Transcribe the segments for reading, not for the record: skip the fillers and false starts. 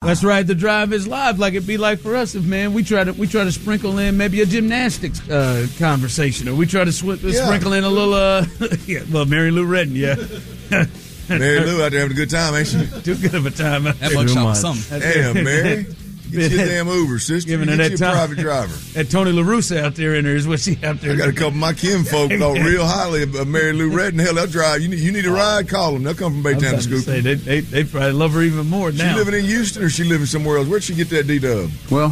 Let's Ride the Drive is live, like it'd be like for us if, man, we try to sprinkle in maybe a gymnastics conversation, or we try to sprinkle in a little, Mary Lou Retton, yeah. Mary Lou out there having a good time, ain't she? Too good of a time. That mugshot was something. Damn, Mary. Get your damn Uber, sister. Giving her Get that your time. private driver. That Tony LaRussa out there in there is what she out there. I got a couple of my kinfolk thought real highly of Mary Lou Retton. Hell, they'll drive. You need a ride? Call them. They'll come from Baytown to Scoop. They probably love her even more now. She living in Houston or she living somewhere else? Where'd she get that D-dub? Well,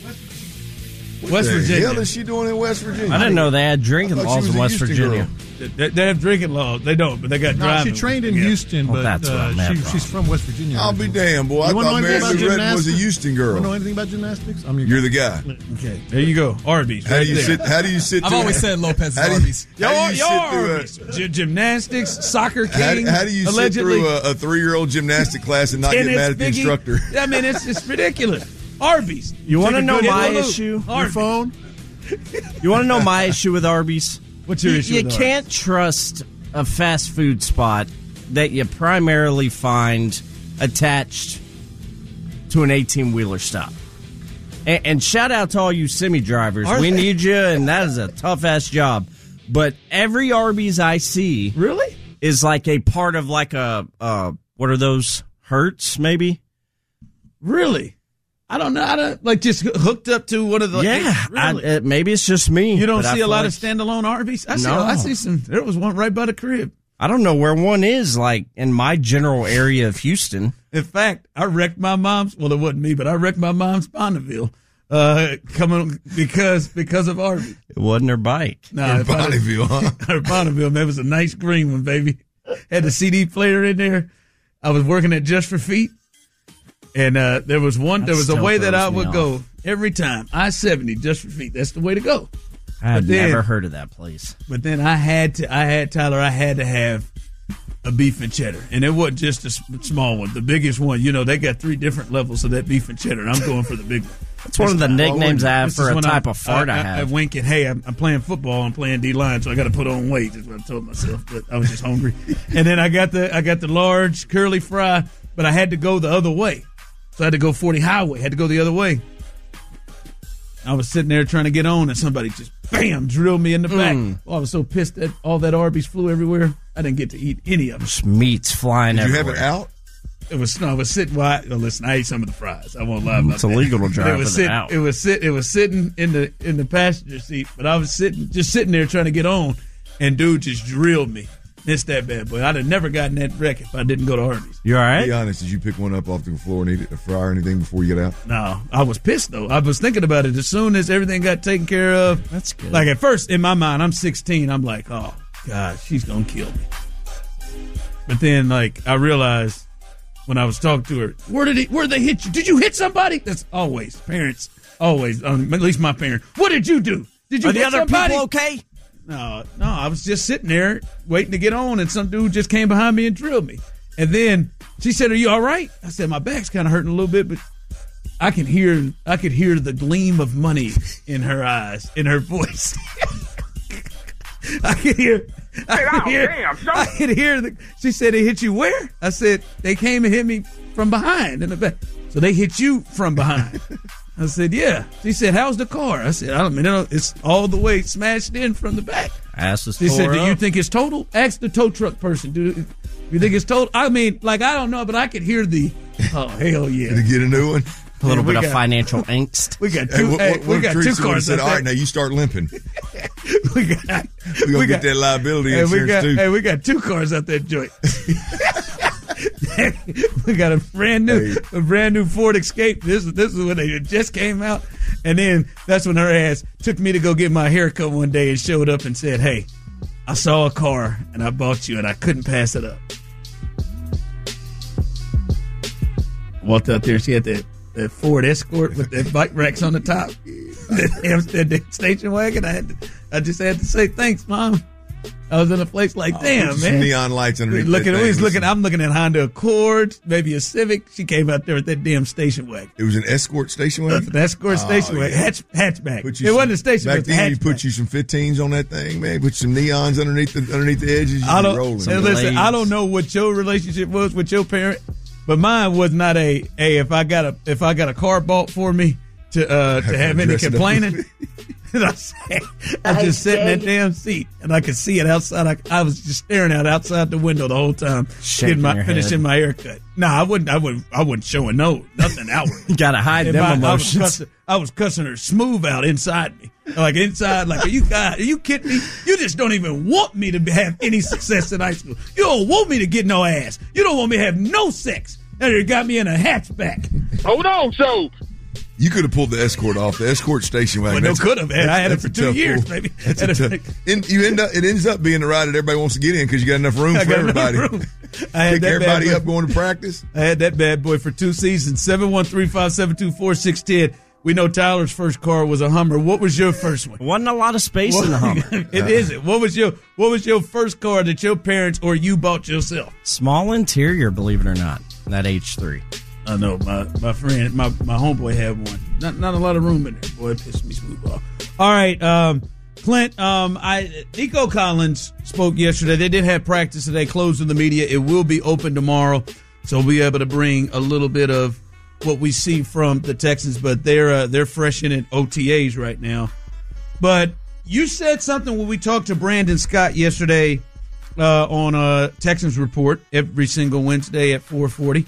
West Virginia. What the hell is she doing in West Virginia? I didn't know they had drinking laws in West Virginia. They have drinking laws. They don't, but they got driving. She trained in Houston, but she's from West Virginia. I'll be damned, boy. I thought Mary Lou Retton was a Houston girl. You know anything about gymnastics? You're the guy. Okay, there you go. Arby's. How do you sit? I've always said Lopez Arby's. Arby's. Gymnastics, soccer king. How do you sit through a 3-year-old gymnastic class and not get mad at the instructor? I mean, it's ridiculous. Arby's. You want to know my issue? Your phone. You want to know my issue with Arby's? What's your issue? You can't trust a fast food spot that you primarily find attached to an 18-wheeler stop. And shout out to all you semi drivers. We need you, and that is a tough-ass job. But every Arby's I see really is like a part of like a, what are those, Hertz, maybe? Really? I don't know. I don't, like just hooked up to one of the. Yeah, really? Maybe it's just me. You don't see a lot of standalone Arby's? I see some. There was one right by the crib. I don't know where one is, like, in my general area of Houston. In fact, I wrecked my mom's. Well, it wasn't me, but I wrecked my mom's Bonneville coming because of Arby's. It wasn't her bike. No, Bonneville, huh? Her Bonneville, man, it was a nice green one, baby. Had the CD player in there. I was working at Just for Feet. And there was a way that I would go every time. I-70, Just for Feet. That's the way to go. I had never heard of that place. But then I had to have a beef and cheddar. And it wasn't just a small one. The biggest one, they got 3 different levels of that beef and cheddar. I'm going for the big one. That's one of the nicknames I have for a type of fart I have. I wink and, hey, I'm playing football. I'm playing D-line, so I got to put on weight. That's what I told myself. But I was just hungry. And then I got the large curly fry, but I had to go the other way. So I had to go 40 highway, had to go the other way. I was sitting there trying to get on, and somebody just, bam, drilled me in the back. Oh, I was so pissed that all that Arby's flew everywhere. I didn't get to eat any of it. Just meat's flying everywhere. Did you have it out? I was sitting. Listen, I ate some of the fries. I won't lie about that. It's illegal to drive it out. It was sitting in the passenger seat, but I was sitting there trying to get on, and dude just drilled me. It's that bad, boy. I'd have never gotten that wreck if I didn't go to Arby's. You all right? Be honest, did you pick one up off the floor and eat a fry or anything before you get out? No, I was pissed, though. I was thinking about it as soon as everything got taken care of. That's good. Like, at first, in my mind, I'm 16. I'm like, oh, God, she's going to kill me. But then, like, I realized when I was talking to her, where did they hit you? Did you hit somebody? That's always, parents, always, at least my parents. What did you do? Did you hit somebody? Are the other people okay? No, I was just sitting there waiting to get on, and some dude just came behind me and drilled me. And then she said, "Are you all right?" I said, "My back's kind of hurting a little bit, but I could hear the gleam of money in her eyes, in her voice. I could hear. She said, "They hit you where?" I said, "They came and hit me from behind in the back." So they hit you from behind. I said, "Yeah." She said, "How's the car?" I said, "I don't know. It's all the way smashed in from the back." She said, "Do you think it's total?" Ask the tow truck person. Do you think it's total? I mean, like, I don't know, but I could hear the, oh, hell yeah. Did he get a new one? A little bit of financial angst. We got two cars. Said, all right, now you start limping. We're going to get that liability insurance, too. Hey, we got 2 cars out that joint. We got a brand new Ford Escape. This is when they just came out, and then that's when her ass took me to go get my haircut one day and showed up and said, "Hey, I saw a car and I bought you, and I couldn't pass it up." Walked out there, she had that Ford Escort with that bike racks on the top, that station wagon. I just had to say thanks, Mom. I was in a place like, damn, man. Some neon lights underneath. I'm looking at Honda Accord, maybe a Civic. She came out there with that damn station wagon. It was an Escort station wagon? An Escort station wagon. Hatchback. It wasn't a station wagon. Back then, you put you some 15s on that thing, man. Put some neons underneath the edges. I don't know what your relationship was with your parent, But mine was not if I got a car bought for me to have any complaining. And I just sat in that damn seat, and I could see it outside. I was just staring out outside the window the whole time, finishing my haircut. No, I wouldn't show nothing outward. You gotta hide them emotions. I was cussing her smooth out inside me, like are you kidding me? You just don't even want me to have any success in high school. You don't want me to get no ass. You don't want me to have no sex. And you got me in a hatchback. Hold on, so. You could have pulled the escort off the escort station wagon. Well, no, could have. I had it for 2 years, baby. It ends up being the ride that everybody wants to get in because you got enough room for everybody. I had pick everybody up going to practice. I had that bad boy for 2 seasons. 713-572-4610. We know Tyler's first car was a Hummer. What was your first one? Wasn't a lot of space in the Hummer. It isn't. What was your first car that your parents or you bought yourself? Small interior, believe it or not. That H3. I know my friend, my homeboy had one. Not a lot of room in there. Boy, it pissed me smooth off. All right, Clint. Nico Collins spoke yesterday. They did have practice today, closed to the media. It will be open tomorrow, so we'll be able to bring a little bit of what we see from the Texans. But they're fresh in at OTAs right now. But you said something when we talked to Brandon Scott yesterday on Texans Report every single Wednesday at 4:40.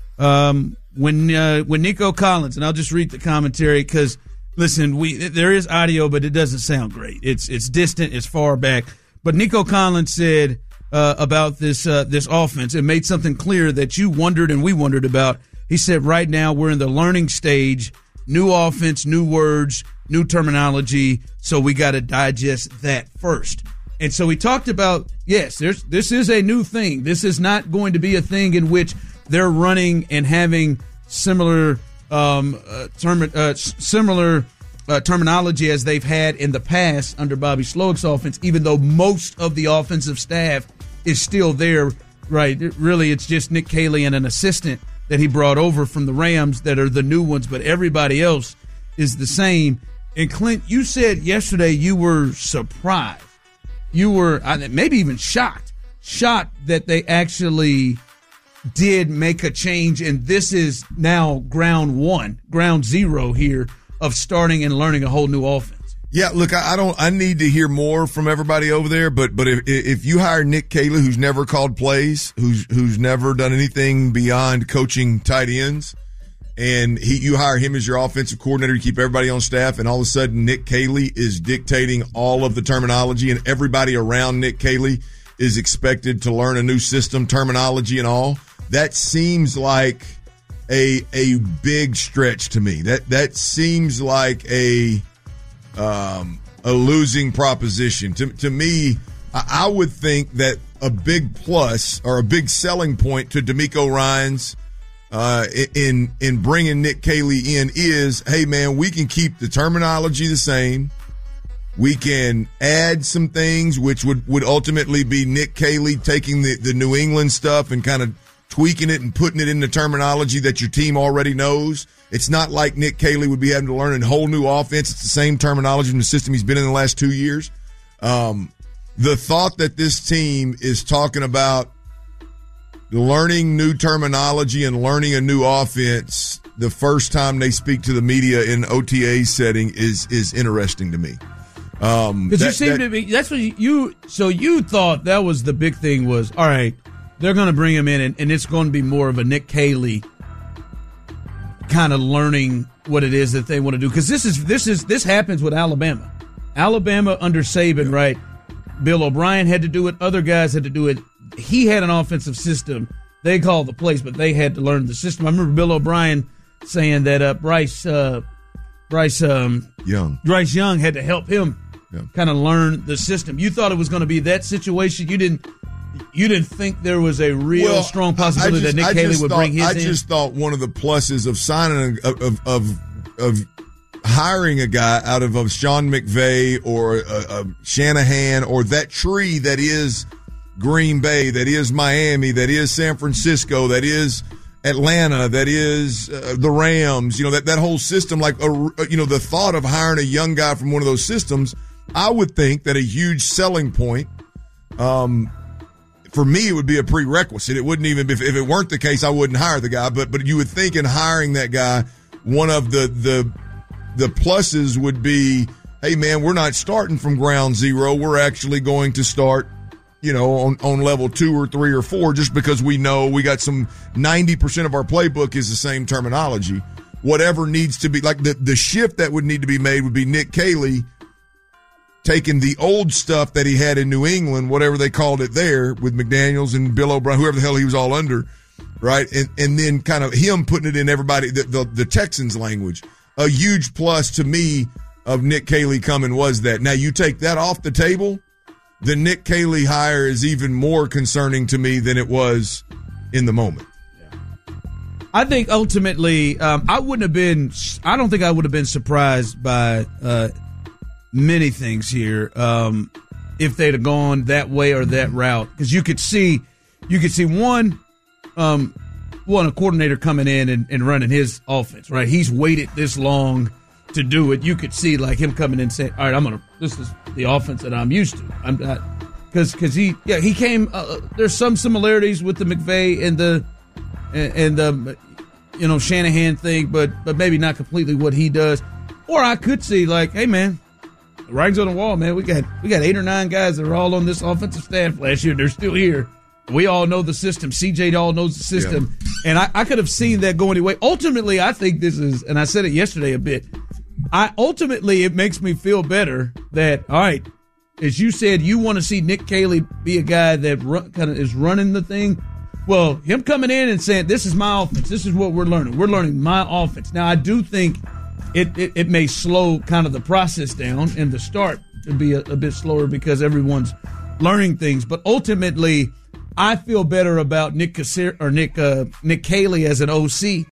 When Nico Collins, and I'll just read the commentary because listen, there is audio, but it doesn't sound great. It's distant, it's far back. But Nico Collins said about this offense and made something clear that you wondered and we wondered about. He said, right now we're in the learning stage, new offense, new words, new terminology, so we got to digest that first. And so he talked about, yes, this is a new thing. This is not going to be a thing in which they're running and having similar terminology as they've had in the past under Bobby Slowick's offense, even though most of the offensive staff is still there, right? Really, it's just Nick Caley and an assistant that he brought over from the Rams that are the new ones, but everybody else is the same. And Clint, you said yesterday you were surprised. You were maybe even shocked that they actually did make a change, and this is now ground zero here of starting and learning a whole new offense. Yeah, look, I need to hear more from everybody over there, but if you hire Nick Caley, who's never called plays, who's never done anything beyond coaching tight ends, and you hire him as your offensive coordinator to keep everybody on staff, and all of a sudden Nick Caley is dictating all of the terminology, and everybody around Nick Caley is expected to learn a new system, terminology and all. That seems like a big stretch to me. That seems like a losing proposition. To me, I would think that a big plus or a big selling point to DeMeco Ryans in bringing Nick Caley in is, hey, man, we can keep the terminology the same. We can add some things, which would ultimately be Nick Caley taking the New England stuff and kind of tweaking it and putting it in the terminology that your team already knows. It's not like Nick Caley would be having to learn a whole new offense. It's the same terminology from the system he's been in the last 2 years. The thought that this team is talking about learning new terminology and learning a new offense the first time they speak to the media in OTA setting is interesting to me. Because you seem to be, that's what you thought that was the big thing was, all right, they're going to bring him in and it's going to be more of a Nick Caley kind of learning what it is that they want to do. Because this happens with Alabama. Alabama under Saban, right? Bill O'Brien had to do it. Other guys had to do it. He had an offensive system. They called the plays, but they had to learn the system. I remember Bill O'Brien saying that Bryce Young had to help him kind of learn the system. You thought it was going to be that situation. You didn't think there was a real strong possibility that Nick Caley would bring his in? I just thought one of the pluses of signing of hiring a guy out of Sean McVay or Shanahan or that tree that is Green Bay, that is Miami, that is San Francisco, that is Atlanta, that is the Rams, that whole system, the thought of hiring a young guy from one of those systems, I would think that a huge selling point for me, it would be a prerequisite. It wouldn't even, if it weren't the case, I wouldn't hire the guy. But you would think in hiring that guy, one of the pluses would be, hey man, we're not starting from ground zero. We're actually going to start, on level 2 or 3 or 4, just because we know we got some 90% of our playbook is the same terminology. Whatever needs to be, like the shift that would need to be made would be Nick Caley taking the old stuff that he had in New England, whatever they called it there, with McDaniels and Bill O'Brien, whoever the hell he was all under, right? And then kind of him putting it in everybody, the Texans language. A huge plus to me of Nick Caley coming was that. Now you take that off the table, the Nick Caley hire is even more concerning to me than it was in the moment. I think ultimately, I don't think I would have been surprised by many things here if they'd have gone that way or that route. Because you could see one, a coordinator coming in and running his offense, right? He's waited this long to do it. You could see like him coming in and saying, all right, this is the offense that I'm used to. I'm not, because he came, there's some similarities with the McVay and the Shanahan thing, but maybe not completely what he does. Or I could see like, hey man, the writing's on the wall, man. We got 8 or 9 guys that are all on this offensive staff last year. They're still here. We all know the system. CJ all knows the system. Yeah. And I could have seen that go anyway. Ultimately, I think this is, and I said it yesterday a bit, ultimately it makes me feel better that, all right, as you said, you want to see Nick Caley be a guy that kind of is running the thing. Well, him coming in and saying, this is my offense. This is what we're learning. We're learning my offense. Now, I do think it may slow kind of the process down and the start to be a bit slower because everyone's learning things. But ultimately, I feel better about Nick Caley as an OC